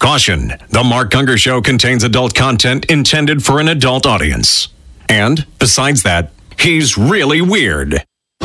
Caution, the Mark Gungor Show contains adult content intended for an adult audience. And, besides that, he's really weird.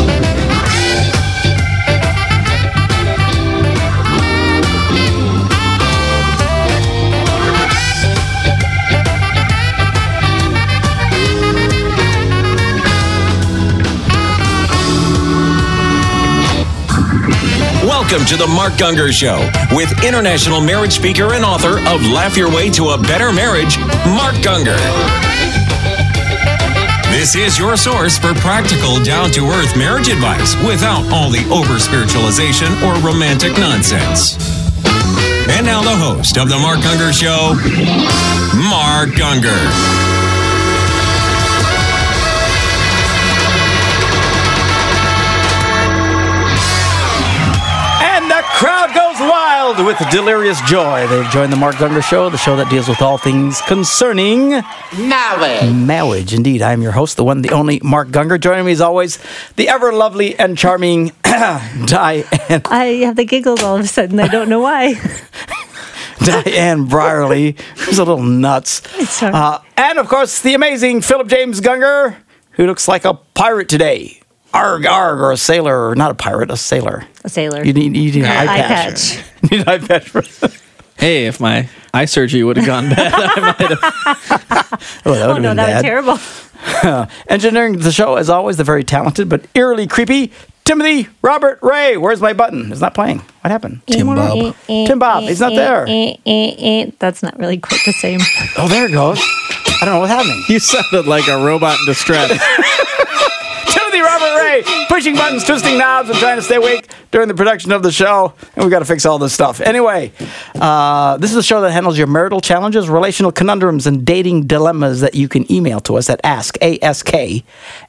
Welcome to the Mark Gungor Show with international marriage speaker and author of Laugh Your Way to a Better Marriage, Mark Gungor. This is your source for practical, down-to-earth marriage advice without all the over-spiritualization or romantic nonsense. And now the host of the Mark Gungor Show, Mark Gungor. Crowd goes wild with delirious joy. They've joined the Mark Gungor Show, the show that deals with all things concerning marriage. Indeed, I am your host, the one, the only Mark Gungor. Joining me as always, the ever lovely and charming Diane. I have the giggles all of a sudden. I don't know why. Diane Brierly, who's a little nuts. And of course, the amazing Philip James Gungor, who looks like a pirate today. Arg, arg, or a sailor, or not a pirate, a sailor. A sailor. You need an eye patch. You need an eye patch. Hey, if my eye surgery would have gone bad, I might have. Oh, no, that was terrible. Engineering the show, as always, the very talented but eerily creepy Timothy Robert Ray. Where's my button? It's not playing. What happened? Tim Bob. Tim Bob. He's not there. That's not really quite the same. Oh, there it goes. I don't know what's happening. You sounded like a robot in distress. Robert Ray, pushing buttons, twisting knobs, and trying to stay awake during the production of the show. And we've got to fix all this stuff. Anyway, this is a show that handles your marital challenges, relational conundrums, and dating dilemmas that you can email to us at ask@markgungor.com.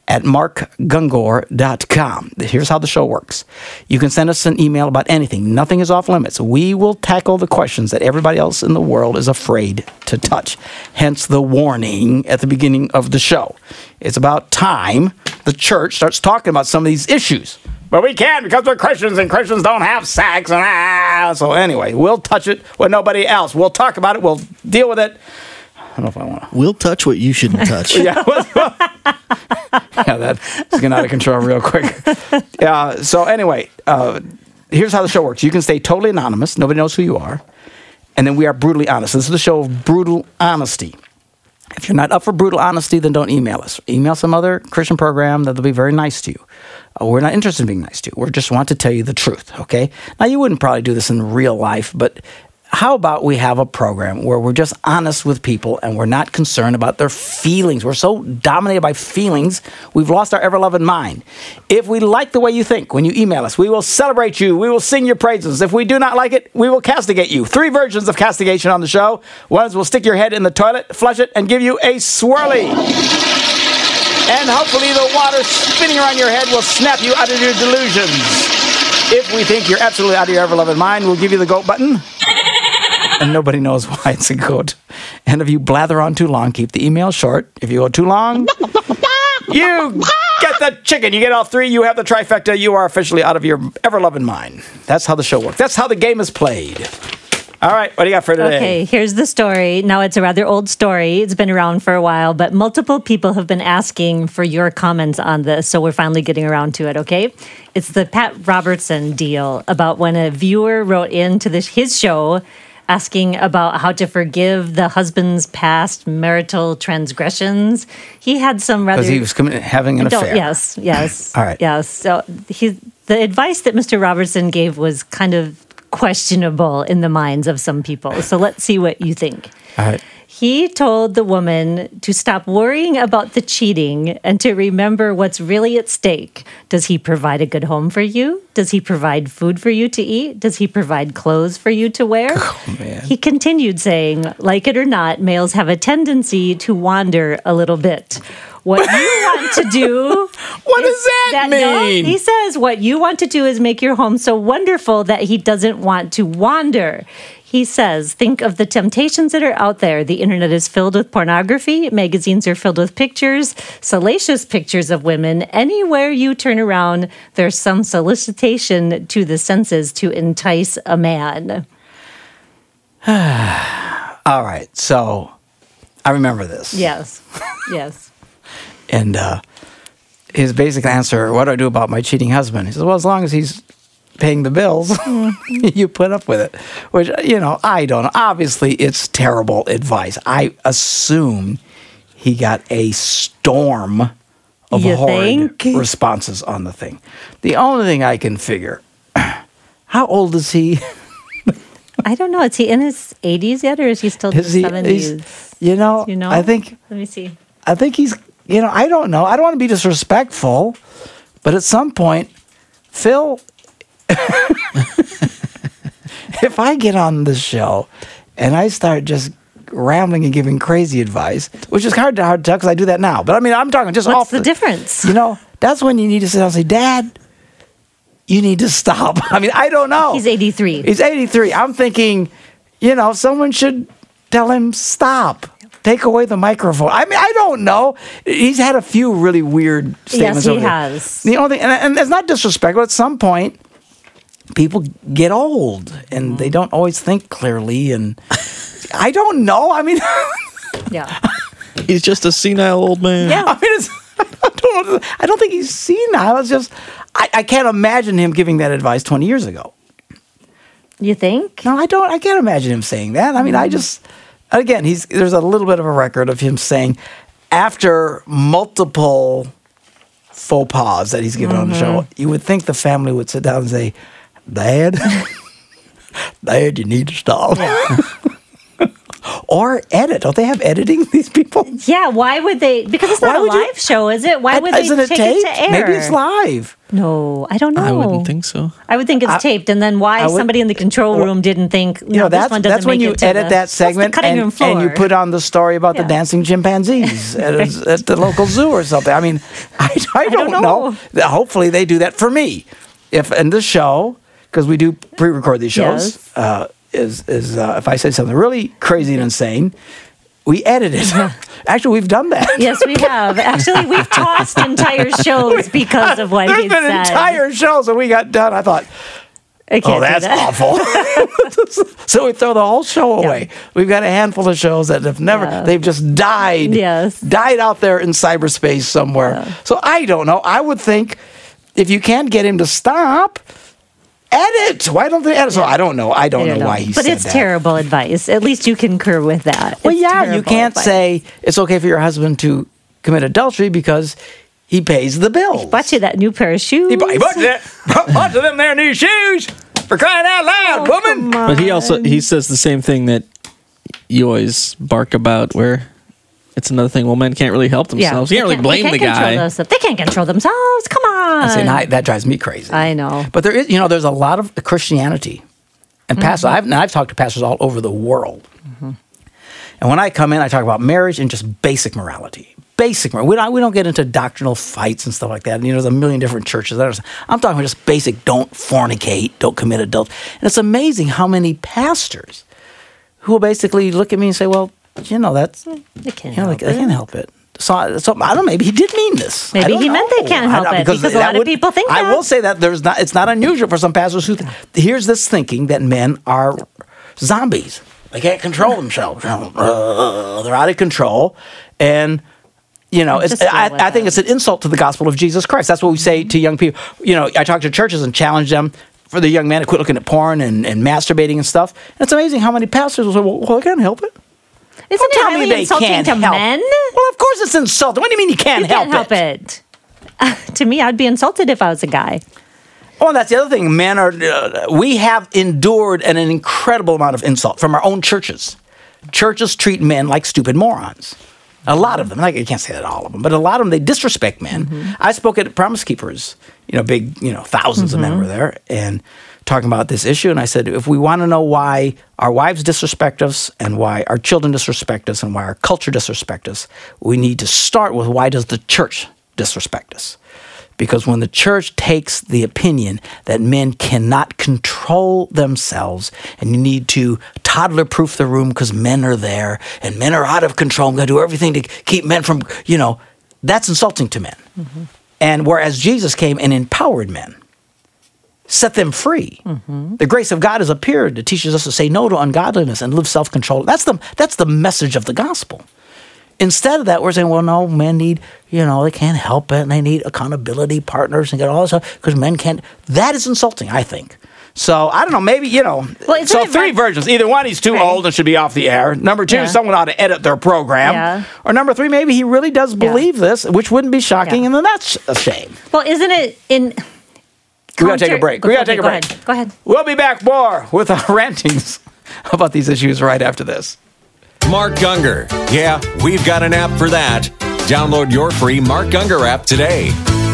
Here's how the show works. You can send us an email about anything. Nothing is off limits. We will tackle the questions that everybody else in the world is afraid to touch. Hence the warning at the beginning of the show. It's about time the church starts talking about some of these issues. But we can't because we're Christians and Christians don't have sex. So anyway, we'll touch it with nobody else. We'll talk about it. We'll deal with it. I don't know if I want to. We'll touch what you shouldn't touch. Yeah, that's getting out of control real quick. So anyway, here's how the show works. You can stay totally anonymous. Nobody knows who you are. And then we are brutally honest. This is the show of brutal honesty. If you're not up for brutal honesty, then don't email us. Email some other Christian program that'll be very nice to you. We're not interested in being nice to you. We just want to tell you the truth, okay? Now, you wouldn't probably do this in real life, but how about we have a program where we're just honest with people and we're not concerned about their feelings? We're so dominated by feelings, we've lost our ever-loving mind. If we like the way you think when you email us, we will celebrate you. We will sing your praises. If we do not like it, we will castigate you. 3 versions of castigation on the show. One is we'll stick your head in the toilet, flush it, and give you a swirly. And hopefully the water spinning around your head will snap you out of your delusions. If we think you're absolutely out of your ever-loving mind, we'll give you the goat button. And nobody knows why it's a goat. And if you blather on too long, keep the email short. If you go too long, you get the chicken. You get all 3. You have the trifecta. You are officially out of your ever-loving mind. That's how the show works. That's how the game is played. All right, what do you got for today? Okay, here's the story. Now, it's a rather old story. It's been around for a while, but multiple people have been asking for your comments on this, so we're finally getting around to it, okay? It's the Pat Robertson deal about when a viewer wrote into his show asking about how to forgive the husband's past marital transgressions. He had some rather... Because he was having an affair. Yes. All right. Yes. So the advice that Mr. Robertson gave was kind of questionable in the minds of some people. So let's see what you think. All right. He told the woman to stop worrying about the cheating and to remember what's really at stake. Does he provide a good home for you? Does he provide food for you to eat? Does he provide clothes for you to wear? Oh, man. He continued saying, like it or not, males have a tendency to wander a little bit. What you want to do... What does that mean? No, he says what you want to do is make your home so wonderful that he doesn't want to wander. He says, think of the temptations that are out there. The internet is filled with pornography. Magazines are filled with pictures, salacious pictures of women. Anywhere you turn around, there's some solicitation to the senses to entice a man. All right, so I remember this. Yes. Yes. And his basic answer, what do I do about my cheating husband? He says, well, as long as he's paying the bills, you put up with it. Which, I don't know. Obviously, it's terrible advice. I assume he got a storm of horrid responses on the thing. The only thing I can figure, how old is he? I don't know. Is he in his 80s yet, or is he still in his 70s? I think. Let me see. I think he's. I don't know. I don't want to be disrespectful, but at some point, Phil, if I get on this show and I start just rambling and giving crazy advice, which is hard to tell because I do that now. But I mean, I'm talking just What's the difference? That's when you need to sit down and say, Dad, you need to stop. I mean, I don't know. He's 83. He's 83. I'm thinking, someone should tell him stop. Take away the microphone. I mean, I don't know. He's had a few really weird statements. Yes, he has. The only thing, and it's not disrespectful. At some point, people get old and they don't always think clearly. And I don't know. I mean, Yeah. He's just a senile old man. Yeah. I mean, I don't think he's senile. It's just I can't imagine him giving that advice 20 years ago. You think? No, I don't. I can't imagine him saying that. I mean, again, there's a little bit of a record of him saying after multiple faux pas that he's given on the show, you would think the family would sit down and say, Dad, Dad, you need to stop. Yeah. Or edit. Don't they have editing, these people? Yeah, why would they? Because it's not a live show, is it? Why would they take it to air? Maybe it's live. No, I don't know. I wouldn't think so. I would think it's taped, and then somebody in the control room didn't think, this one doesn't that's when make you it to edit that segment and you put on the story about the dancing chimpanzees at the local zoo or something. I mean, I don't know. Hopefully they do that for me. If in this show, because we do pre-record these shows, if I say something really crazy and insane, we edit it. Actually, we've done that. Yes, we have. Actually, we've tossed entire shows because of what he said. There's been entire shows that we got done. I thought, that's awful. So we throw the whole show away. We've got a handful of shows that have they've just died. Yes. Died out there in cyberspace somewhere. Yeah. So I don't know. I would think if you can't get him to stop, edit. Why don't they edit? So I don't know. I don't know why he said that. But it's terrible advice. At least you concur with that. Well, you can't say it's okay for your husband to commit adultery because he pays the bills. He bought you that new pair of shoes. He bought you them there new shoes. For crying out loud, woman. But he says the same thing that you always bark about, where it's another thing. Well, men can't really help themselves. You can't really blame the guy. They can't control themselves. Come on. That drives me crazy. I know. But there is, there's a lot of Christianity and pastors. I've talked to pastors all over the world. Mm-hmm. And when I come in, I talk about marriage and just basic morality. We don't get into doctrinal fights and stuff like that. And, there's a million different churches. I'm talking about just basic, don't fornicate, don't commit adultery. And it's amazing how many pastors who will basically look at me and say, well, that's... They can't help it. So I don't know, maybe he did mean this. Maybe he meant they can't help it because a lot of people think that. I will say that it's not unusual for some pastors who... Here's this thinking that men are zombies. They can't control themselves. They're out of control. And... I think it's an insult to the gospel of Jesus Christ. That's what we say to young people. I talk to churches and challenge them for the young man to quit looking at porn and masturbating and stuff. And it's amazing how many pastors will say, well, I can't help it. Isn't it highly insulting to men? Well, of course it's insulting. What do you mean you can't help it? To me, I'd be insulted if I was a guy. Oh, and that's the other thing. Men are... we have endured an incredible amount of insult from our own churches. Churches treat men like stupid morons. A lot of them, I can't say that all of them, but a lot of them, they disrespect men. Mm-hmm. I spoke at Promise Keepers, big, thousands of men were there, and talking about this issue, and I said, if we want to know why our wives disrespect us, and why our children disrespect us, and why our culture disrespect us, we need to start with why does the church disrespect us? Because when the church takes the opinion that men cannot control themselves and you need to toddler-proof the room because men are there and men are out of control, I'm going to do everything to keep men from, that's insulting to men. Mm-hmm. And whereas Jesus came and empowered men, set them free. The grace of God has appeared. It teaches us to say no to ungodliness and live self-control. That's the message of the gospel. Instead of that, we're saying, well, no, men need, they can't help it, and they need accountability partners and get all this stuff because men can't. That is insulting, I think. So, I don't know, maybe, Well, so three versions. Either one, he's too old and should be off the air. Number two, someone ought to edit their program. Yeah. Or number three, maybe he really does believe this, which wouldn't be shocking, and then that's a shame. Well, isn't it in... We got to take a break. Go ahead. We'll be back more with our rantings about these issues right after this. Mark Gungor. Yeah, we've got an app for that. Download your free Mark Gungor app today.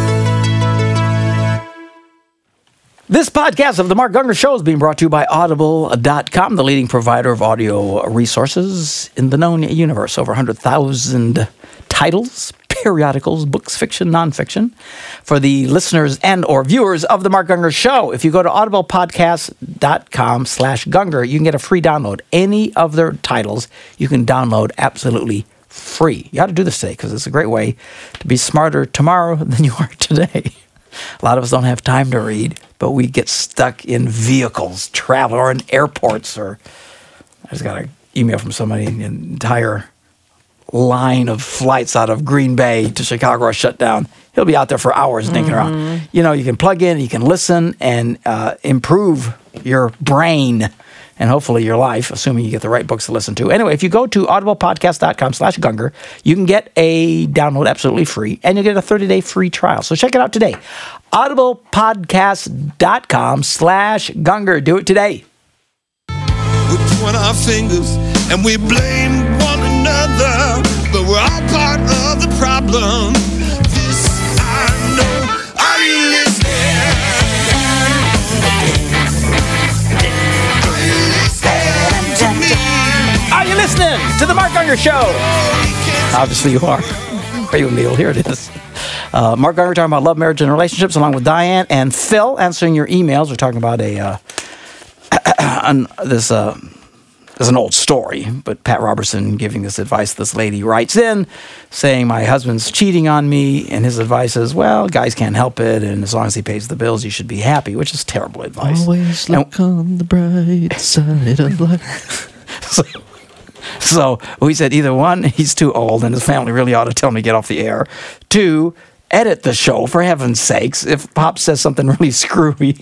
This podcast of The Mark Gungor Show is being brought to you by Audible.com, the leading provider of audio resources in the known universe. Over 100,000 titles, periodicals, books, fiction, nonfiction, for the listeners and or viewers of The Mark Gungor Show. If you go to audiblepodcast.com/Gungor, you can get a free download. Any of their titles you can download absolutely free. You ought to do this today because it's a great way to be smarter tomorrow than you are today. A lot of us don't have time to read, but we get stuck in vehicles, travel, or in airports. Or I just got an email from somebody, an entire line of flights out of Green Bay to Chicago are shut down. He'll be out there for hours thinking around. You can plug in, you can listen, and improve your brain and hopefully your life, assuming you get the right books to listen to. Anyway, if you go to audiblepodcast.com/Gungor, you can get a download absolutely free, and you'll get a 30-day free trial. So check it out today. audiblepodcast.com/Gungor. Do it today. We point our fingers and we blame one another, but we're all part of the problem. This I know. Are you listening? Are you listening to The Mark Gungor Show? Obviously you are. Are you, Neil? Here it is. Mark Gungor talking about love, marriage, and relationships, along with Diane and Phil answering your emails. We're talking about this is an old story, but Pat Robertson giving this advice. This lady writes in saying, my husband's cheating on me, and his advice is, well, guys can't help it, and as long as he pays the bills, you should be happy, which is terrible advice. Always look on the bright side of life. So we said either one, he's too old and his family really ought to tell him to get off the air. Two, edit the show for heaven's sakes. If Pop says something really screwy,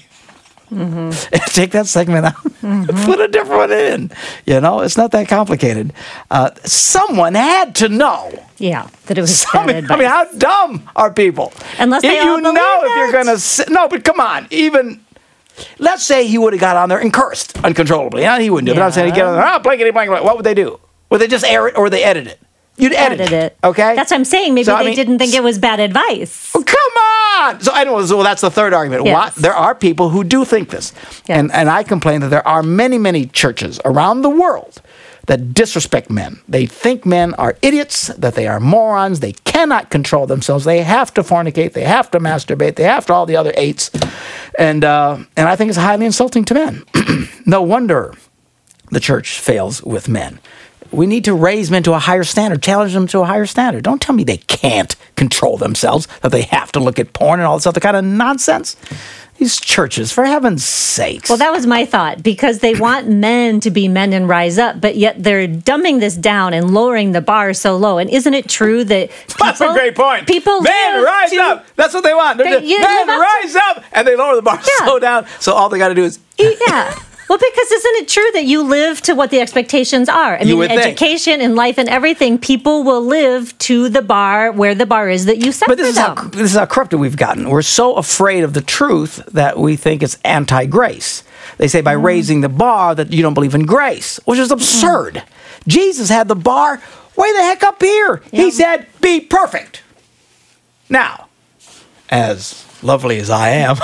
take that segment out, put a different one in. It's not that complicated. Someone had to know. Yeah, that it was bad advice. I mean, how dumb are people? Unless they all believe if you're going to... No, but come on, even... Let's say he would have got on there and cursed uncontrollably. He wouldn't do it. But I'm saying he'd get on there, blankety blank. What would they do? Would they just air it or would they edit it? You'd edit it. Okay? That's what I'm saying. Maybe they didn't think it was bad advice. Oh, come on! So that's the third argument. Yes. There are people who do think this. Yes. And I complain that there are many, many churches around the world that disrespect men. They think men are idiots, that they are morons, they cannot control themselves, they have to fornicate, they have to masturbate, they have to all the other eights. And I think it's highly insulting to men. No wonder the church fails with men. We need to raise men to a higher standard, challenge them to a higher standard. Don't tell me they can't control themselves, that they have to look at porn and all this other kind of nonsense. These churches, for heaven's sakes. Well, that was my thought, because they want men to be men and rise up, but yet they're dumbing this down and lowering the bar so low. And isn't it true that That's a great point. People men rise up. That's what they want. Men rise up, and they lower the bar so down. So all they got to do is eat. Yeah. Well, because isn't it true that you live to what the expectations are? I mean, education and life and everything, people will live to the bar where the bar is that you set for them. But this is how corrupted we've gotten. We're so afraid of the truth that we think it's anti-grace. They say by raising the bar that you don't believe in grace, which is absurd. Jesus had the bar way the heck up here. Yep. He said, be perfect. Now, as lovely as I am...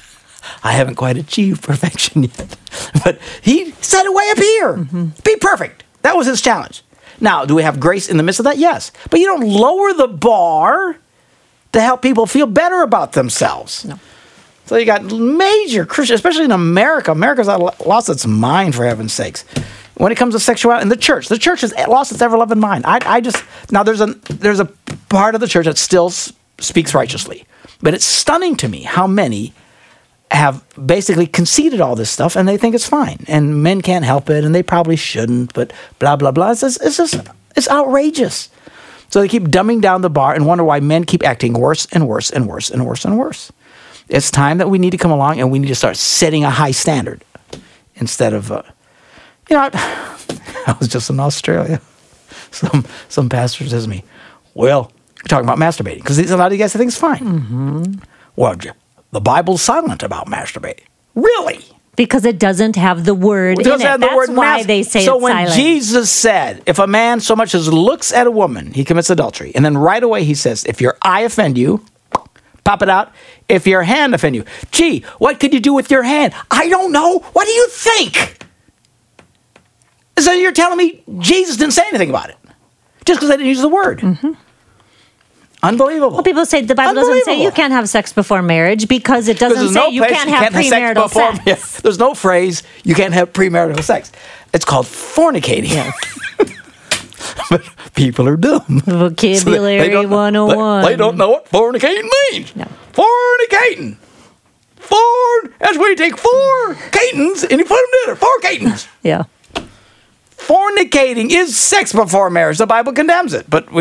I haven't quite achieved perfection yet. But he said it way up here. Be perfect. That was his challenge. Now, do we have grace in the midst of that? Yes. But you don't lower the bar to help people feel better about themselves. No. So you got major Christians, especially in America. America's lost its mind, for heaven's sakes. When it comes to sexuality, and the church has lost its ever-loving mind. Now there's a part of the church that still speaks righteously. But it's stunning to me how many have basically conceded all this stuff, and they think it's fine, and men can't help it, and they probably shouldn't, but blah, blah, blah. It's outrageous. So they keep dumbing down the bar and wonder why men keep acting worse and worse and worse and worse and worse. It's time that we need to come along, and we need to start setting a high standard instead of, I was just in Australia. Some pastor says to me, well, we're talking about masturbating, because a lot of you guys think it's fine. Mm-hmm. Well, the Bible's silent about masturbating. Really? Because it doesn't have the word in it. That's why they say so it's when silent. Jesus said, if a man so much as looks at a woman, he commits adultery. And then right away he says, if your eye offend you, pop it out. If your hand offend you. Gee, what could you do with your hand? I don't know. What do you think? So you're telling me Jesus didn't say anything about it? Just because I didn't use the word. Mm-hmm. Unbelievable. Well, people say the Bible doesn't say you can't have sex before marriage because it doesn't say you can't have premarital sex. Yeah, there's no phrase you can't have premarital sex. It's called fornicating. Yes. But people are dumb. Vocabulary So they 101. They don't know what fornicating means. No. Fornicating. That's when you take 4 catons and you put them together. 4 catons. Yeah. Fornicating is sex before marriage. The Bible condemns it. But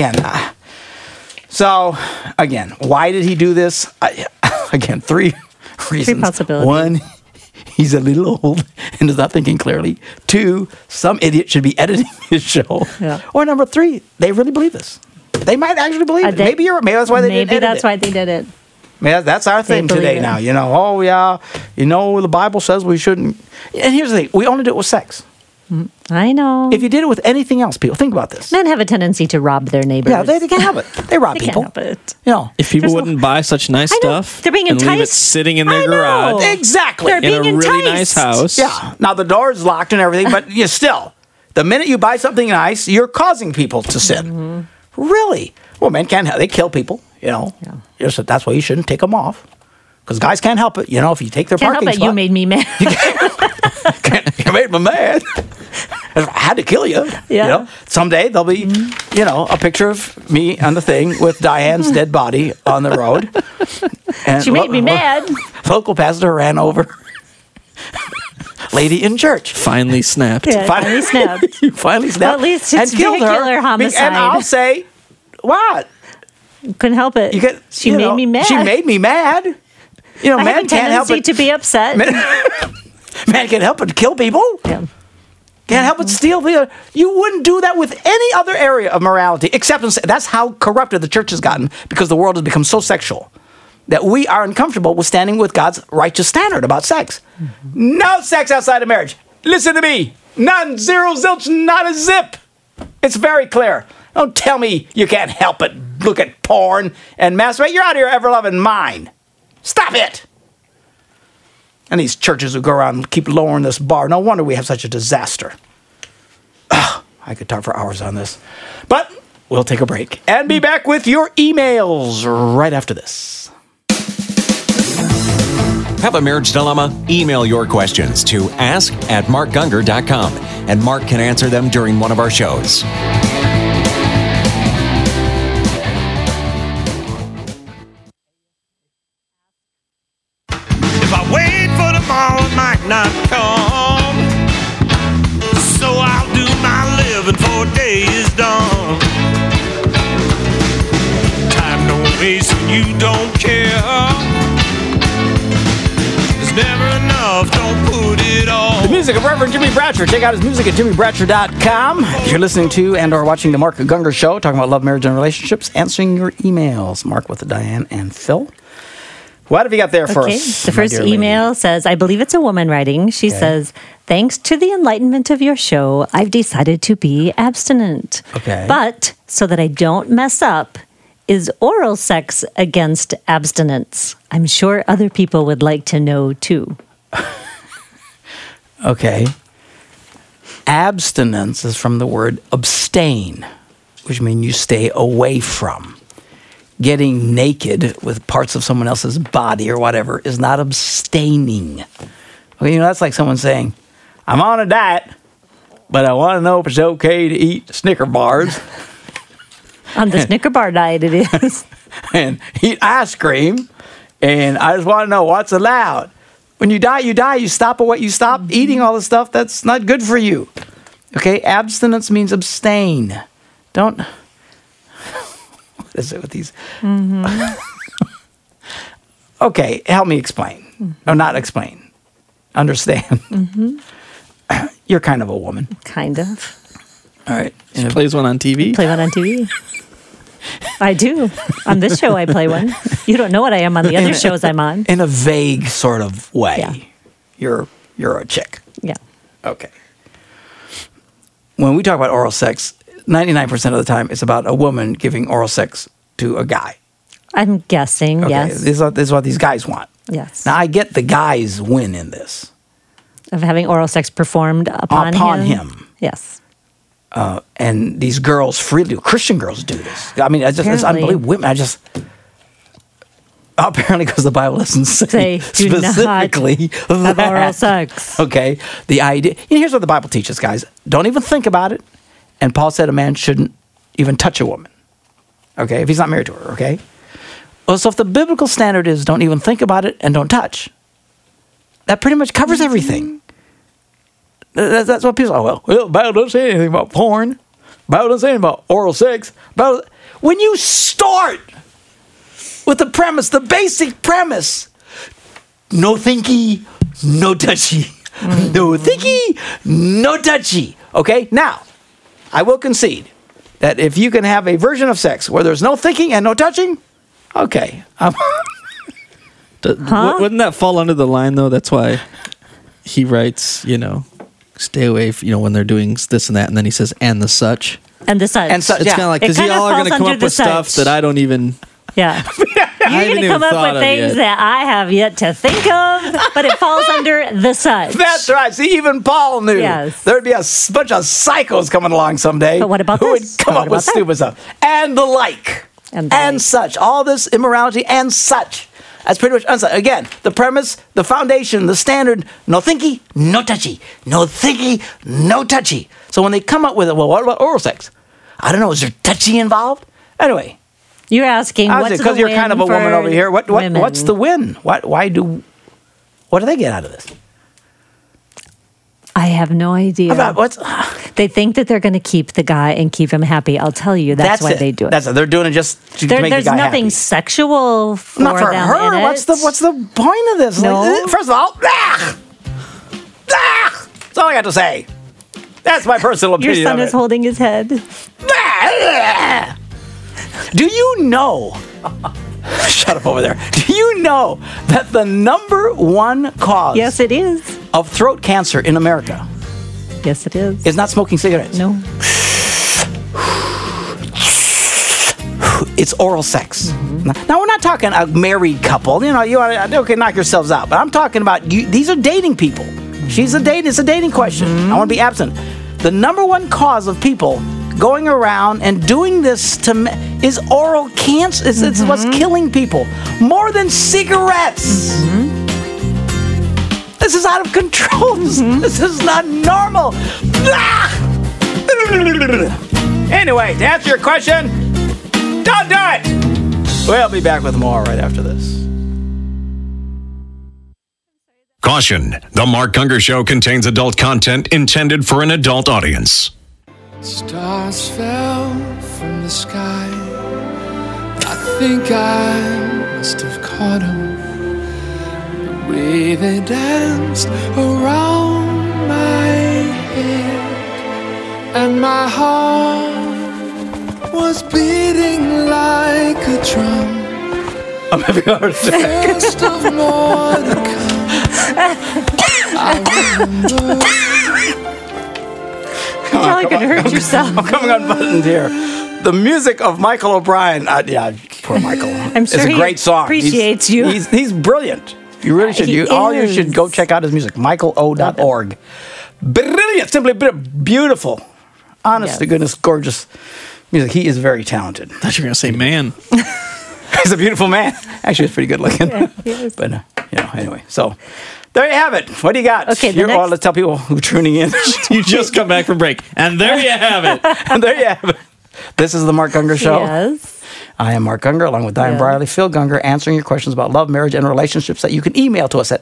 So, again, why did he do this? 3 reasons. 3 possibilities. 1, he's a little old and is not thinking clearly. 2, some idiot should be editing his show. Yeah. Or number 3, they really believe this. They might actually believe it. Maybe that's why they didn't edit it. Maybe that's why they did it. That's our thing today it. now. The Bible says we shouldn't. And here's the thing. We only do it with sex. I know. If you did it with anything else, people, think about this. Men have a tendency to rob their neighbors. Yeah, they can't help it. They rob They people. can't help it. If people wouldn't buy such nice stuff They're being and leave it enticed. sitting in their I know. garage Exactly. They're in being a really enticed. nice house. Yeah. Now the door is locked and everything, but still, the minute you buy something nice, you're causing people to sin. Mm-hmm. Really? Well, men can't. They kill people. That's why you shouldn't take them off. Because guys can't help it. If you take their Can't parking help it. spot, You made me mad. you made me mad. I had to kill you. Yeah. Someday there'll be, a picture of me on the thing with Diane's dead body on the road. And She made me mad. Local pastor ran over lady in church. Finally snapped. Yeah, finally snapped. You finally snapped. Well, at least it's and killed vehicular her. homicide. And I'll say, what? Couldn't help it. She made me mad. She made me mad. I have man a can't help tendency it. to be upset. Man can't help but kill people. Yeah. Can't help but steal. You wouldn't do that with any other area of morality, except that's how corrupted the church has gotten, because the world has become so sexual that we are uncomfortable with standing with God's righteous standard about sex. Mm-hmm. No sex outside of marriage. Listen to me. None, zero, zilch, not a zip. It's very clear. Don't tell me you can't help but look at porn and masturbate. You're out of your ever-loving mind. Stop it. And these churches who go around and keep lowering this bar. No wonder we have such a disaster. I could talk for hours on this. But we'll take a break and be back with your emails right after this. Have a marriage dilemma? Email your questions to ask@markgungor.com, and Mark can answer them during one of our shows. If I wait for tomorrow, it might not come. So I'll do my living for a day is done. Time don't waste when you don't care. There's never enough, don't put it all. The music of Reverend Jimmy Bratcher. Check out his music at jimmybratcher.com. If you're listening to and or watching the Mark Gungor Show, talking about love, marriage, and relationships, answering your emails. Mark with Diane and Phil. What have you got there for us? The first email says, I believe it's a woman writing. She says, thanks to the enlightenment of your show, I've decided to be abstinent. Okay. But so that I don't mess up, is oral sex against abstinence? I'm sure other people would like to know too. Okay. Abstinence is from the word abstain, which means you stay away from. Getting naked with parts of someone else's body or whatever is not abstaining. Well, that's like someone saying, I'm on a diet, but I want to know if it's okay to eat Snicker bars On the Snicker bar diet, it is. and eat ice cream And I just want to know what's allowed. When you die, you die. You stop at what you stop eating all the stuff that's not good for you. Okay? Abstinence means abstain. Don't. What is it with these? Okay, help me explain. Or not explain. Understand. You're kind of a woman. Kind of. All right. She plays one on TV? Play one on TV. I do. On this show, I play one. You don't know what I am on the other shows I'm on. In a vague sort of way. Yeah. You're a chick. Yeah. Okay. When we talk about oral sex, 99% of the time it's about a woman giving oral sex to a guy. I'm guessing, Okay. yes. This is what these guys want. Yes. Now, I get the guys win in this. Of having oral sex performed upon him. Yes. And these girls freely do. Christian girls do this. I mean, it's Apparently. unbelievable. Women, apparently because the Bible doesn't say do not specifically have that. oral sex. Okay. The idea, here's what the Bible teaches, guys. Don't even think about it. And Paul said a man shouldn't even touch a woman. Okay. If he's not married to her. Okay. Well, so if the biblical standard is don't even think about it and don't touch, that pretty much covers everything. That's what people say. Well, the Bible doesn't say anything about porn. The Bible doesn't say anything about oral sex. When you start with the premise, the basic premise, no thinky, no touchy. No thinky, no touchy. Okay? Now, I will concede that if you can have a version of sex where there's no thinking and no touching, okay. Wouldn't that fall under the line, though? That's why he writes, stay away, when they're doing this and that, and then he says, and the such. And the such. And such, It's kind of like, because y'all are going to come up with stuff that I don't even... Yeah. I You're going to come up with things that I have yet to think of, but it falls under the such. That's right. See, even Paul knew there'd be a bunch of psychos coming along someday. But what about who this? would come up with stupid stuff. And the like. And such. All this immorality and such. That's pretty much unsuch. Again, the premise, the foundation, the standard, no thinky, no touchy. No thinky, no touchy. So when they come up with it, well, what about oral sex? I don't know. Is there touchy involved? Anyway. You're asking what's the win because you're kind of a woman over here. What's the win? What do they get out of this? I have no idea. They think that they're going to keep the guy and keep him happy. I'll tell you, that's why they do it. That's it. They're doing it just to make the guy There's nothing happy. Sexual for Not for them her. in What's the point of this? No. First of all, that's all I got to say. That's my personal opinion. Your son is holding his head. Do you know? Shut up over there. Do you know that the number one cause Yes, it is. of throat cancer in America Yes, it is. is not smoking cigarettes? No. It's oral sex. Now, we're not talking a married couple. You want to, knock yourselves out. But I'm talking about, these are dating people. It's a dating question. I want to be absent. The number one cause of people going around and doing this is oral cancer. It's what's killing people. More than cigarettes. This is out of control. This is not normal. Anyway, to answer your question, don't do it. We'll be back with more right after this. Caution, The Mark Unger Show contains adult content intended for an adult audience. Stars fell from the sky. I think I must have caught them. The way they danced around my head, and my heart was beating like a drum. I'm having a heart attack. First of more to come. I remember. You're probably going to hurt yourself. I'm coming unbuttoned here. The music of Michael O'Brien. Poor Michael. I'm sure it's a great song. Appreciates you. He's brilliant. You really should. You should go check out his music. MichaelO.org. Brilliant. Simply beautiful. Honest to goodness, gorgeous music. He is very talented. I thought you were going to say man. He's a beautiful man. Actually, he's pretty good looking. Yeah, he is. But, anyway. So, there you have it. What do you got? Okay, let's tell people who are tuning in. You just come back from break. And there you have it. And there you have it. This is the Mark Unger Show. Yes. I am Mark Gungor, along with Diane Briley, Phil Gungor, answering your questions about love, marriage, and relationships that you can email to us at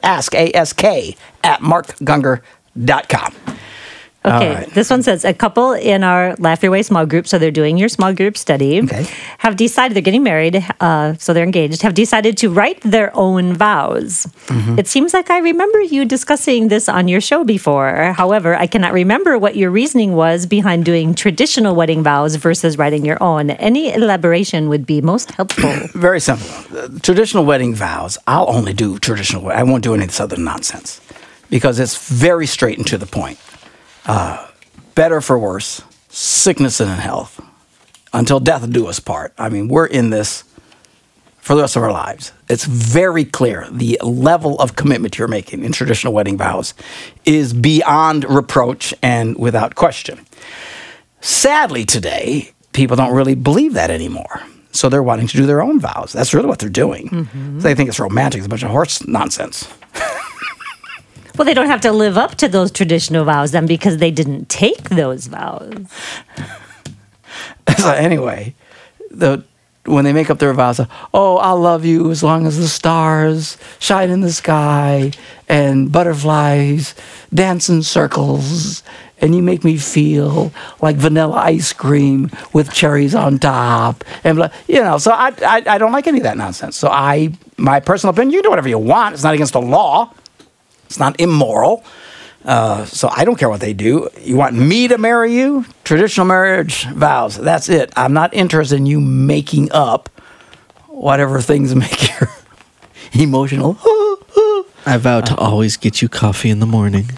ask@markgungor.com. Okay, this one says, a couple in our Laugh Your Way small group, so they're doing your small group study, have decided, they're getting married, so they're engaged, have decided to write their own vows. It seems like I remember you discussing this on your show before. However, I cannot remember what your reasoning was behind doing traditional wedding vows versus writing your own. Any elaboration would be most helpful. Very simple. Traditional wedding vows, I'll only do traditional. I won't do any of this other nonsense because it's very straight and to the point. Better for worse, sickness and in health, until death do us part. I mean, we're in this for the rest of our lives. It's very clear the level of commitment you're making in traditional wedding vows is beyond reproach and without question. Sadly, today, people don't really believe that anymore. So they're wanting to do their own vows. That's really what they're doing. They think it's romantic. It's a bunch of horse nonsense. Well, they don't have to live up to those traditional vows then because they didn't take those vows. So anyway, when they make up their vows, I'll love you as long as the stars shine in the sky and butterflies dance in circles and you make me feel like vanilla ice cream with cherries on top. And so I don't like any of that nonsense. So my personal opinion, you can do whatever you want. It's not against the law. It's not immoral. So I don't care what they do. You want me to marry you? Traditional marriage vows. That's it. I'm not interested in you making up whatever things make you emotional. I vow to always get you coffee in the morning.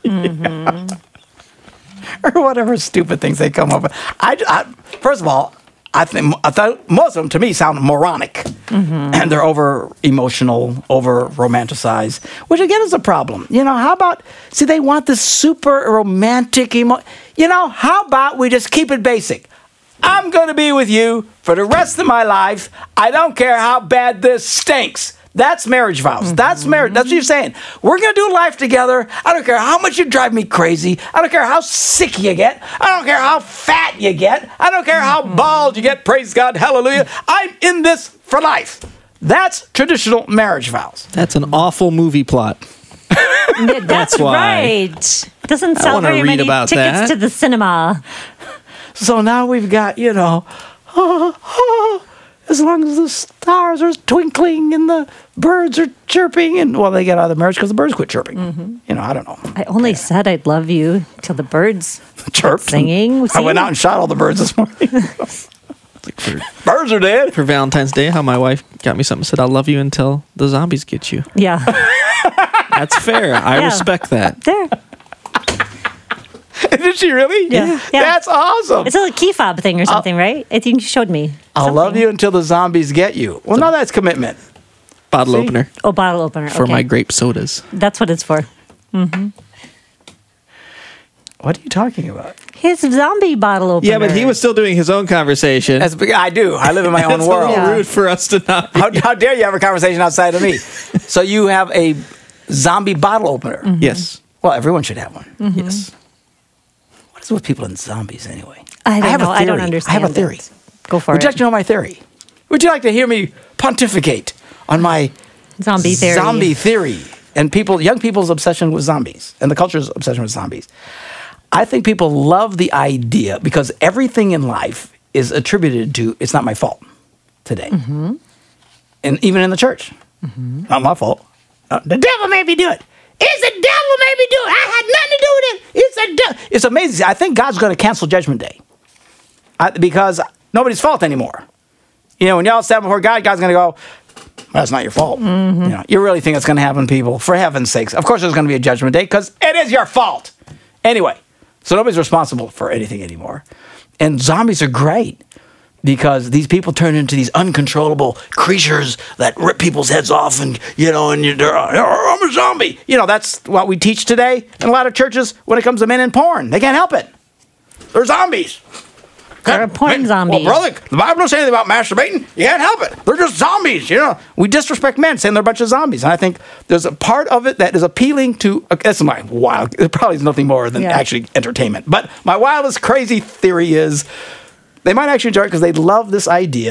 Or whatever stupid things they come up with. First of all, I thought most of them, to me, sound moronic. And they're over-emotional, over-romanticized, which, again, is a problem. How about, they want this super romantic how about we just keep it basic? I'm going to be with you for the rest of my life. I don't care how bad this stinks. That's marriage vows. That's marriage. That's what you're saying. We're going to do life together. I don't care how much you drive me crazy. I don't care how sick you get. I don't care how fat you get. I don't care how bald you get. Praise God. Hallelujah. I'm in this for life. That's traditional marriage vows. That's an awful movie plot. That's why. Right. Doesn't sell very many tickets that. to the cinema. So now we've got, as long as the stars are twinkling and the birds are chirping, and they get out of the marriage because the birds quit chirping. I don't know. I only said I'd love you till the birds chirped. Singing. I went out and shot all the birds this morning. Birds are dead. For Valentine's Day, how my wife got me something, said, I'll love you until the zombies get you. Yeah. That's fair. I respect that. There. Did she really? Yeah. That's awesome. It's a key fob thing or something, right? I think you showed me. I'll love you until the zombies get you. Well, now that's commitment. Bottle opener. Oh, bottle opener. For my grape sodas. That's what it's for. What are you talking about? His zombie bottle opener. Yeah, but he was still doing his own conversation. I do. I live in my own world. It's a little rude for us to not be. How dare you have a conversation outside of me? So you have a zombie bottle opener. Yes. Well, everyone should have one. Yes. What is with people and zombies anyway? I don't know. I don't understand. I have a theory. Go for Would it. you like to know my theory? Would you like to hear me pontificate on my zombie theory? And young people's obsession with zombies and the culture's obsession with zombies. I think people love the idea because everything in life is attributed to, it's not my fault today. And even in the church. Not my fault. The devil made me do it. It's the devil made me do it. I had nothing to do with it. It's the devil. It's amazing. I think God's going to cancel Judgment Day because nobody's fault anymore. When y'all stand before God, God's going to go, that's not your fault. You really think it's going to happen, people? For heaven's sakes. Of course there's going to be a Judgment Day because it is your fault. Anyway, so nobody's responsible for anything anymore. And zombies are great because these people turn into these uncontrollable creatures that rip people's heads off and I'm a zombie. That's what we teach today in a lot of churches when it comes to men in porn. They can't help it. They're zombies. They're a porn zombie. Well, brother, the Bible doesn't say anything about masturbating. You can't help it. They're just zombies. We disrespect men saying they're a bunch of zombies. And I think there's a part of it that is appealing to, that's my wild, it probably is nothing more than actually entertainment. But my wildest crazy theory is they might actually enjoy it because they love this idea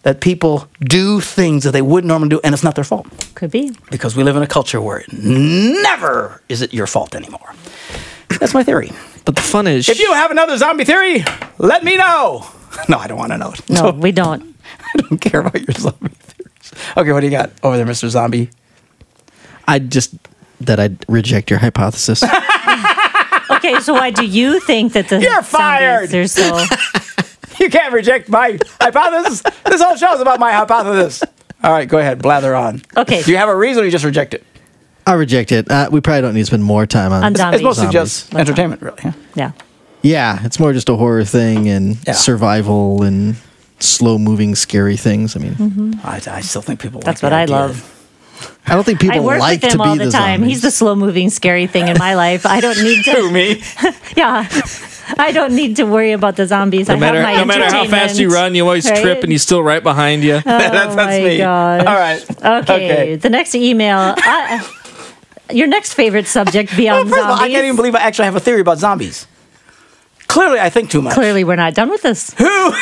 that people do things that they wouldn't normally do, and it's not their fault. Could be. Because we live in a culture where never is it your fault anymore. That's my theory. But the fun is, If you have another zombie theory, let me know. No, I don't want to know. No, we don't. I don't care about your zombie theories. Okay, what do you got over there, Mr. Zombie? I'd reject your hypothesis. Okay, so why do you think that the You're fired! zombies are so... You can't reject my hypothesis. This whole show is about my hypothesis. All right, go ahead. Blather on. Okay. Do you have a reason or you just reject it? I'll reject it. We probably don't need to spend more time on zombies. It's mostly Zombies. just entertainment, really. Huh? Yeah. Yeah, it's more just a horror thing and Yeah. survival and slow-moving, scary things. I mean, I still think people That's like what the I idea. love. I don't think people I work like with to him be all the time. zombies. He's the slow-moving, scary thing in my life. I don't need to... Who, me? Yeah. I don't need to worry about the zombies. no matter how fast you run, you always Right? trip and he's still right behind you. That's my me. gosh. All right. Okay. The next email... your next favorite subject beyond First of all, I zombies. can't even believe I actually have a theory about zombies. Clearly, I think too much. Clearly, we're not done with this.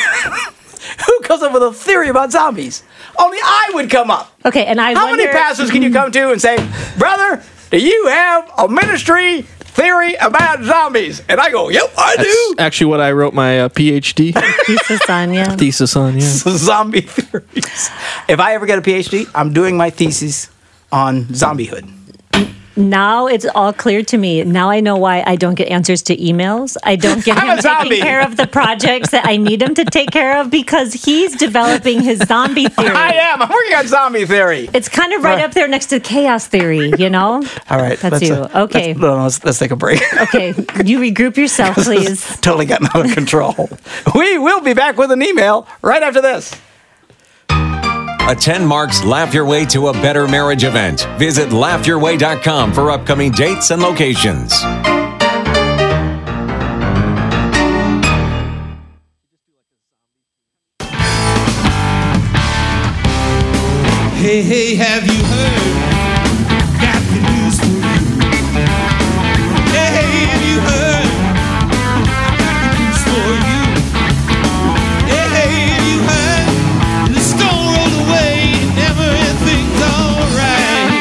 Who comes up with a theory about zombies? Only I would come up. Okay, and I How wonder... many pastors can you come to and say, brother, do you have a ministry theory about zombies? And I go, yep, I do. That's actually what I wrote my PhD Thesis on, yeah. thesis on. Yeah. Zombie theories. If I ever get a PhD, I'm doing my thesis on zombiehood. Now it's all clear to me. Now I know why I don't get answers to emails. I don't get I'm him a zombie. taking care of the projects that I need him to take care of because he's developing his zombie theory. I am. I'm working on zombie theory. It's kind of right up there next to chaos theory, you know? All right. That's you. Okay. Let's take a break. Okay, you regroup yourself, please. Totally gotten out of control. We will be back with an email right after this. Attend Mark's Laugh Your Way to a Better Marriage event. Visit laughyourway.com for upcoming dates and locations. Hey, hey, have you heard? Got the news for you. Hey, hey, have you heard? I got the news for you. Hey, hey, have you heard? The storm rolled away and everything's alright.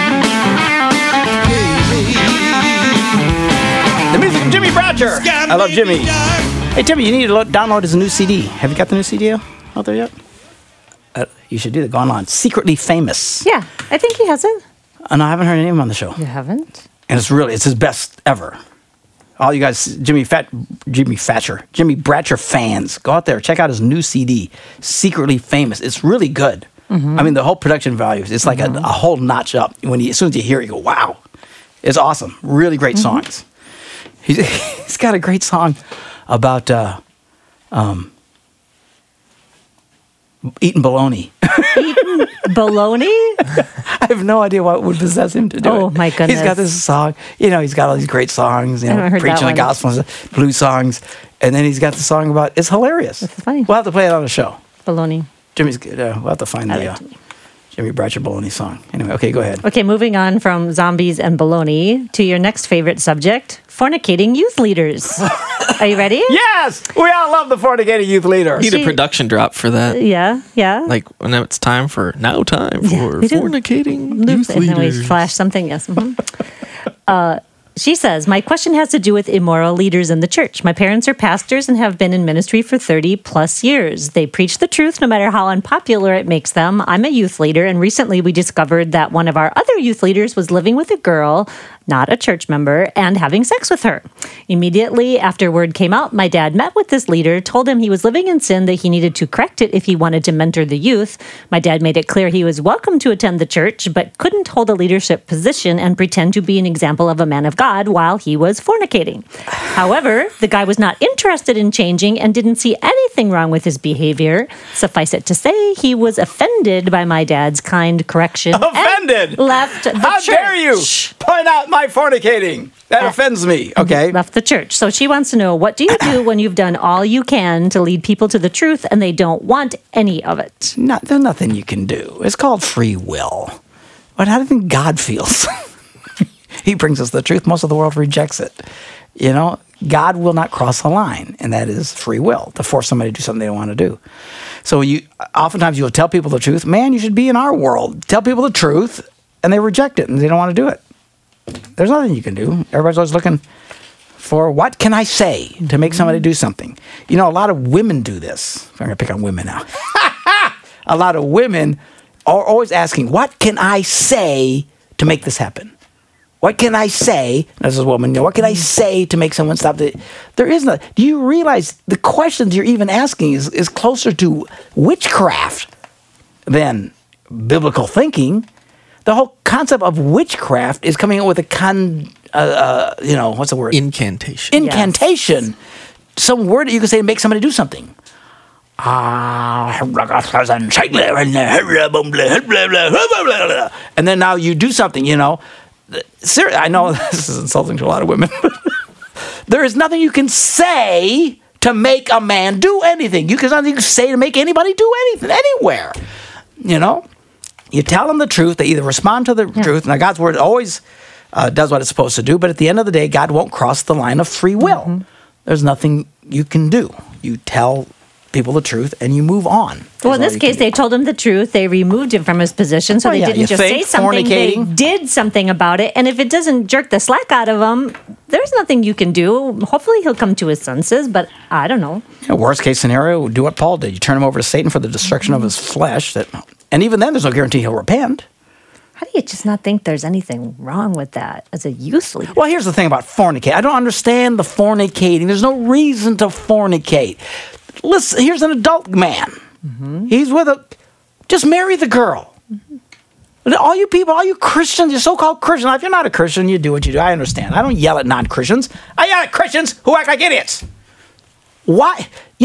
Hey, hey. The music of Jimmy Bratcher. I love Jimmy. Hey, Jimmy, you need to download his new CD. Have you got the new CD out there yet? You should do that. Go online. Secretly Famous. Yeah, I think he has it. No, I haven't heard any of him on the show. You haven't? And it's his best ever. All you guys, Jimmy Bratcher fans, go out there, check out his new CD, Secretly Famous. It's really good. I mean, the whole production value, it's like a whole notch up. As soon as you hear it, you go, wow. It's awesome. Really great songs. He's got a great song about eating bologna. Eating bologna? I have no idea what would possess him to do it. Oh, my goodness. He's got this song. He's got all these great songs, haven't heard preaching that the one. gospel, blues songs. And then he's got the song about, it's hilarious. That's funny. We'll have to play it on the show. Bologna. Jimmy's good. We'll have to find I the like Jimmy. Jimmy Bratcher bologna song. Anyway, okay, go ahead. Okay, moving on from zombies and bologna to your next favorite subject, fornicating youth leaders. Are you ready? Yes! We all love the fornicating youth leader. Need a production drop for that. Yeah. Like when it's time for we do. fornicating youth And then we leaders. flash something, yes. She says, my question has to do with immoral leaders in the church. My parents are pastors and have been in ministry for 30 plus years. They preach the truth no matter how unpopular it makes them. I'm a youth leader, and recently we discovered that one of our other youth leaders was living with a girl, not a church member, and having sex with her. Immediately after word came out, my dad met with this leader, told him he was living in sin, that he needed to correct it if he wanted to mentor the youth. My dad made it clear he was welcome to attend the church, but couldn't hold a leadership position and pretend to be an example of a man of God while he was fornicating. However, the guy was not interested in changing and didn't see anything wrong with his behavior. Suffice it to say, he was offended by my dad's kind correction. Offended? And left the How church. dare you point out my fornicating? That offends me. Okay. Left the church. So she wants to know, what do you do when you've done all you can to lead people to the truth and they don't want any of it? There's nothing you can do. It's called free will. But how do you think God feels? He brings us the truth. Most of the world rejects it. God will not cross the line, and that is free will, to force somebody to do something they don't want to do. So oftentimes you'll tell people the truth. Man, you should be in our world. Tell people the truth, and they reject it, and they don't want to do it. There's nothing you can do. Everybody's always looking for what can I say to make somebody do something. A lot of women do this. I'm going to pick on women now. A lot of women are always asking, what can I say to make this happen? What can I say? This is a woman. What can I say to make someone stop? There is no. Do you realize the questions you're even asking is closer to witchcraft than biblical thinking? The whole concept of witchcraft is coming up with what's the word? Incantation. Incantation. Yes. Some word that you can say to make somebody do something. And then now you do something, Seriously, I know this is insulting to a lot of women. There is nothing you can say to make a man do anything. There's nothing you can say to make anybody do anything, anywhere. You tell them the truth. They either respond to the truth. Now, God's word always does what it's supposed to do. But at the end of the day, God won't cross the line of free will. Mm-hmm. There's nothing you can do. You tell people the truth and you move on. Well, in this case, they told him the truth. They removed him from his position, so they didn't just say something. They did something about it. And if it doesn't jerk the slack out of him, there's nothing you can do. Hopefully he'll come to his senses, but I don't know. Worst case scenario, do what Paul did. You turn him over to Satan for the destruction of his flesh. And even then, there's no guarantee he'll repent. How do you just not think there's anything wrong with that as a youth leader? Well, here's the thing about fornicate. I don't understand the fornicating. There's no reason to fornicate. Listen, here's an adult man. Mm-hmm. He's with just marry the girl. Mm-hmm. All you people, all you Christians, you so-called Christians, if you're not a Christian, you do what you do. I understand. I don't yell at non-Christians. I yell at Christians who act like idiots. Why?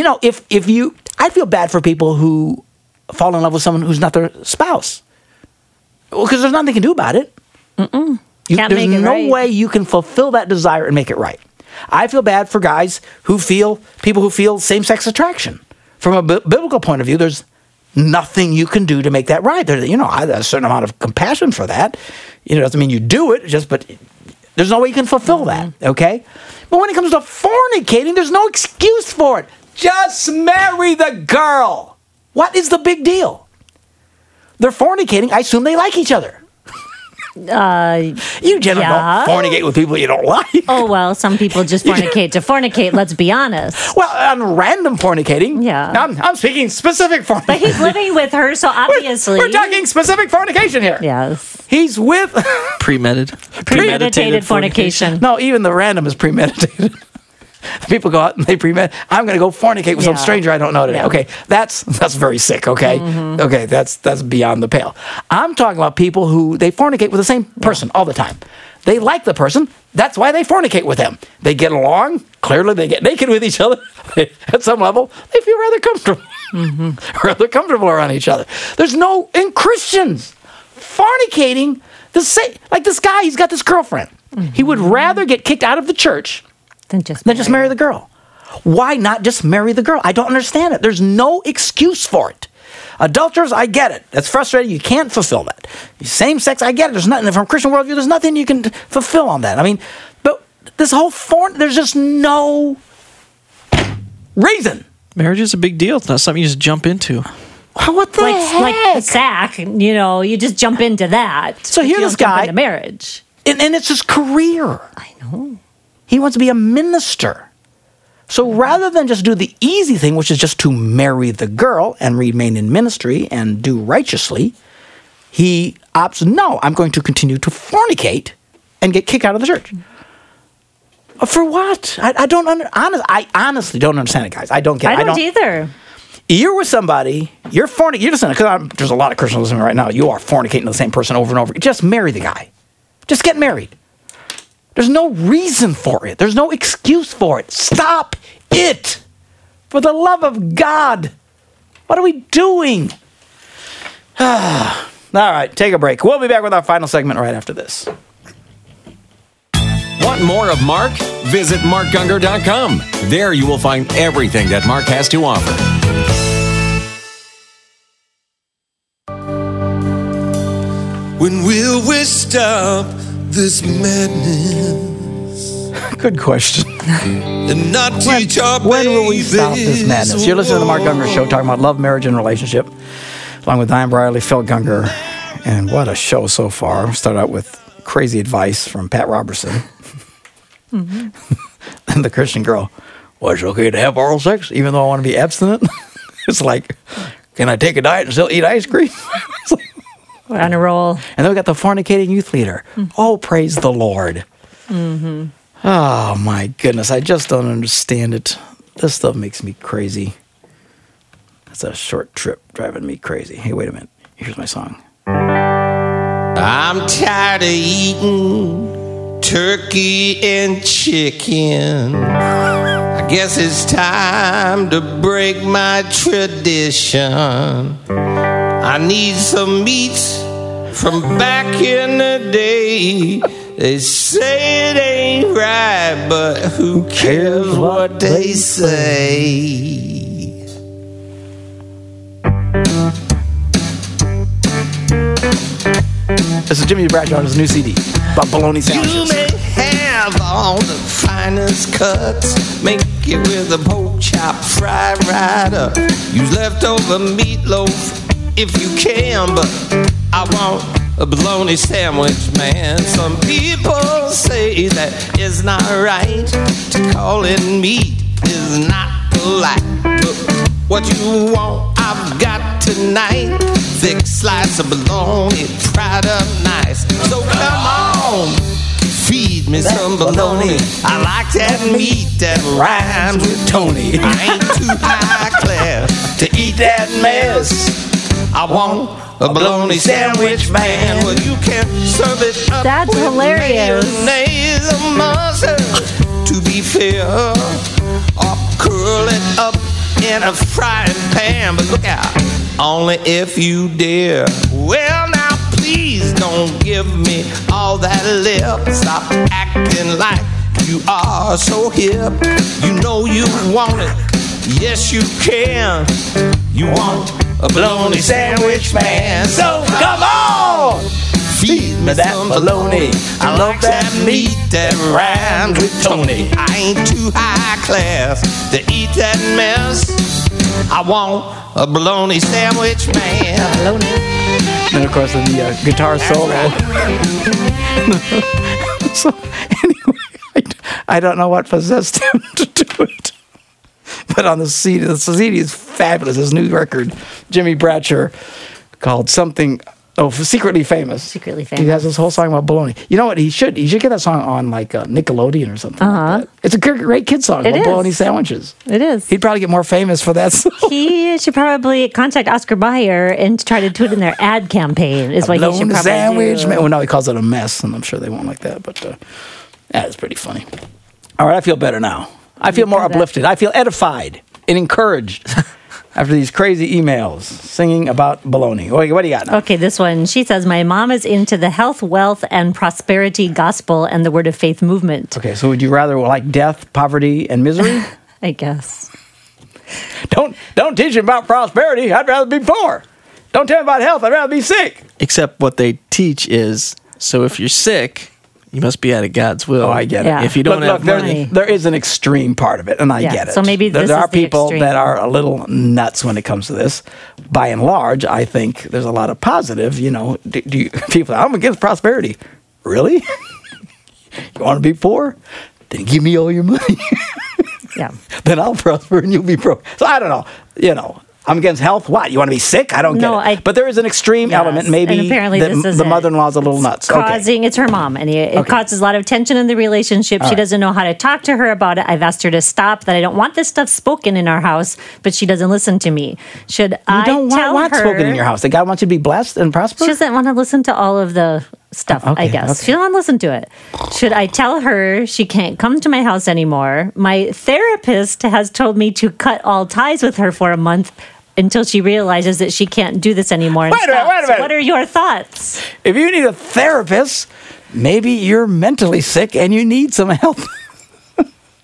I feel bad for people who fall in love with someone who's not their spouse. Well, because there's nothing they can do about it. Can't there's make it right. no way you can fulfill that desire and make it right. I feel bad for people who feel same-sex attraction. From a biblical point of view, there's nothing you can do to make that right. I have a certain amount of compassion for that. It doesn't mean you do it, but there's no way you can fulfill that, okay? But when it comes to fornicating, there's no excuse for it. Just marry the girl. What is the big deal? They're fornicating. I assume they like each other. You generally don't fornicate with people you don't like. Oh, well, some people just fornicate to fornicate, let's be honest. Well, on random fornicating. Yeah. I'm speaking specific fornication. But he's living with her, so obviously. We're talking specific fornication here. Yes. He's with. Premeditated fornication. No, even the random is premeditated. People go out and they I'm going to go fornicate with some stranger I don't know today. Yeah. Okay, that's very sick. Okay, okay, that's beyond the pale. I'm talking about people who they fornicate with the same person all the time. They like the person. That's why they fornicate with them. They get along. Clearly, they get naked with each other. At some level, they feel rather comfortable. Rather comfortable around each other. In Christians, fornicating, like this guy, he's got this girlfriend. He would rather get kicked out of the church than just marry the girl. Why not just marry the girl? I don't understand it. There's no excuse for it. Adulterers, I get it. That's frustrating. You can't fulfill that. Same sex, I get it. There's nothing from a Christian worldview. There's nothing you can fulfill on that. I mean, but this whole there's just no reason. Marriage is a big deal. It's not something you just jump into. What the heck? Like the sack, you just jump into that. So here's this guy into marriage, and it's his career. I know. He wants to be a minister. So rather than just do the easy thing, which is just to marry the girl and remain in ministry and do righteously, he opts, no, I'm going to continue to fornicate and get kicked out of the church. For what? I honestly don't understand it, guys. I don't get it. I don't either. You're with somebody, you're fornicating, because there's a lot of Christians listening right now, you are fornicating the same person over and over. Just marry the guy. Just get married. There's no reason for it. There's no excuse for it. Stop it. For the love of God. What are we doing? All right, take a break. We'll be back with our final segment right after this. Want more of Mark? Visit markgungor.com. There you will find everything that Mark has to offer. When will we stop this madness? Good question. And not teach our When will we stop this babies madness? You're listening to the Mark Gungor Show, talking about love, marriage, and relationship, along with Diane Briley, Phil Gungor, and what a show so far. Start out with crazy advice from Pat Robertson. And the Christian girl, well, it's okay to have oral sex, even though I want to be abstinent. It's like, can I take a diet and still eat ice cream? We're on a roll. And then we got the fornicating youth leader. Oh, praise the Lord. Oh, my goodness. I just don't understand it. This stuff makes me crazy. That's a short trip driving me crazy. Hey, wait a minute. Here's my song. I'm tired of eating turkey and chicken. I guess it's time to break my tradition. I need some meat from back in the day. They say it ain't right, but who cares what they say? This is Jimmy Bradshaw on his new CD about bologna sandwiches. You may have all the finest cuts, make it with a pork chop fried right up. Use leftover meatloaf if you can, but I want a bologna sandwich, man. Some people say that it's not right, to call it meat is not polite, but what you want I've got tonight. Thick slice of bologna, fried up nice. So come on, feed me some bologna. I like that meat that rhymes with Tony. I ain't too high class to eat that mess. I want a bologna sandwich, man. Well, you can serve it up. That's with hilarious. Mayonnaise or mustard, to be fair, or curl it up in a frying pan. But look out, only if you dare. Well, now please don't give me all that lip. Stop acting like you are so hip. You know you want it, yes you can. You want a bologna sandwich, man. So come on, feed me that bologna. I love that meat that rhymes with Tony. I ain't too high class to eat that mess. I want a bologna sandwich, man. And of course, the guitar solo. So, anyway, I don't know what possessed him to do it. But on the CD is fabulous. His new record, Jimmy Bradshaw, called something. Oh, Secretly Famous. Secretly Famous. He has this whole song about bologna. You know what? He should get that song on like Nickelodeon or something like that. It's a great kid song about bologna sandwiches. It is. He'd probably get more famous for that song. He should probably contact Oscar Mayer and try to do it in their ad campaign. Is what he should probably sandwich, do. Man. Well, no, he calls it a mess, and I'm sure they won't like that. But that is pretty funny. All right, I feel better now. I feel more uplifted. I feel edified and encouraged. After these crazy emails singing about bologna. What do you got now? Okay, this one. She says, my mom is into the health, wealth, and prosperity gospel and the word of faith movement. Okay, so would you rather like death, poverty, and misery? I guess. Don't teach me about prosperity. I'd rather be poor. Don't tell me about health. I'd rather be sick. Except what they teach is, so if you're sick, you must be out of God's will. Oh, I get it. Yeah. If you don't have money. There is an extreme part of it, and I get it. So maybe there this are is the people extreme. that are a little nuts when it comes to this. By and large, I think there's a lot of positive. You know, people. I'm against prosperity. Really? You want to be poor? Then give me all your money. Yeah. Then I'll prosper and you'll be broke. So I don't know. You know. I'm against health. What? You want to be sick? I don't get it. But there is an extreme element. Maybe and apparently that this is the mother-in-law's a little nuts. It's her mom, and it causes a lot of tension in the relationship. She doesn't know how to talk to her about it. I've asked her to stop, that I don't want this stuff spoken in our house, but she doesn't listen to me. Should I tell her? What's spoken in your house? The God wants you to be blessed and prosper? She doesn't want to listen to all of the stuff, I guess. She doesn't want to listen to it. Should I tell her she can't come to my house anymore? My therapist has told me to cut all ties with her for a month until she realizes that she can't do this anymore. Wait a minute. What are your thoughts? If you need a therapist, maybe you're mentally sick and you need some help.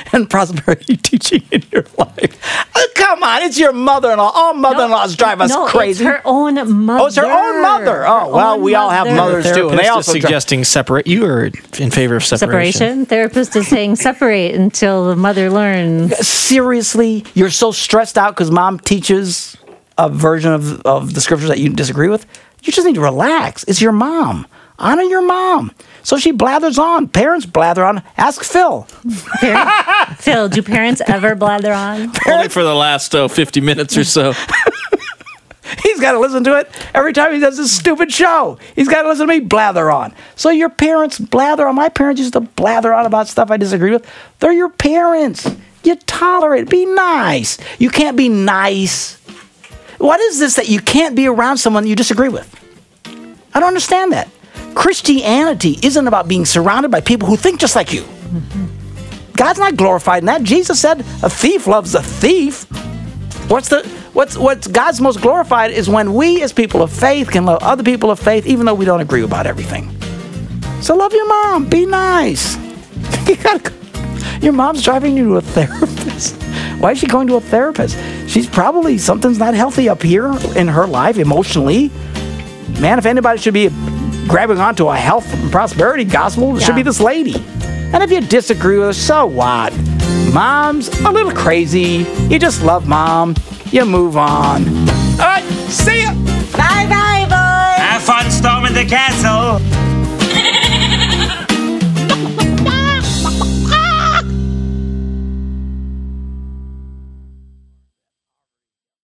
and prosperity teaching in your life. Oh, come on, it's your mother-in-law. All mothers drive us crazy. It's her own mother. Oh, it's her own mother. Oh, well, we all have mothers too. And they also suggesting separate. You are in favor of separation. Therapist is saying separate until the mother learns. Seriously, you're so stressed out because mom teaches a version of the scriptures that you disagree with. You just need to relax. It's your mom. Honor your mom. So she blathers on. Parents blather on. Ask Phil. Phil, do parents ever blather on? Only for the last 50 minutes or so. He's got to listen to it every time he does this stupid show. He's got to listen to me blather on. So your parents blather on. My parents used to blather on about stuff I disagree with. They're your parents. You tolerate. Be nice. You can't be nice. What is this that you can't be around someone you disagree with? I don't understand that. Christianity isn't about being surrounded by people who think just like you. Mm-hmm. God's not glorified in that. Jesus said a thief loves a thief. What's God's most glorified is when we as people of faith can love other people of faith even though we don't agree about everything. So love your mom. Be nice. Your mom's driving you to a therapist. Why is she going to a therapist? She's probably, something's not healthy up here in her life emotionally. Man, if anybody should be grabbing onto a health and prosperity gospel, it should be this lady. And if you disagree with her, so what? Mom's a little crazy. You just love mom. You move on. All right, see ya.